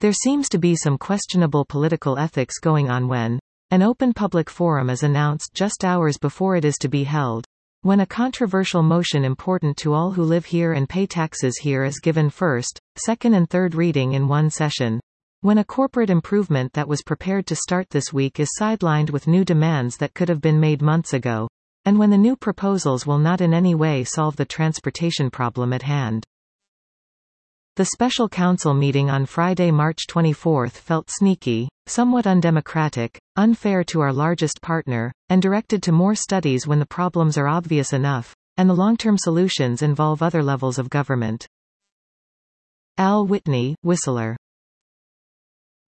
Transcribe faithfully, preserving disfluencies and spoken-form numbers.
There seems to be some questionable political ethics going on when an open public forum is announced just hours before it is to be held. When a controversial motion important to all who live here and pay taxes here is given first, second and third reading in one session. When a corporate improvement that was prepared to start this week is sidelined with new demands that could have been made months ago. And when the new proposals will not in any way solve the transportation problem at hand. The special council meeting on Friday, March twenty-fourth felt sneaky, somewhat undemocratic, unfair to our largest partner, and directed to more studies when the problems are obvious enough, and the long-term solutions involve other levels of government. Al Whitney, Whistler.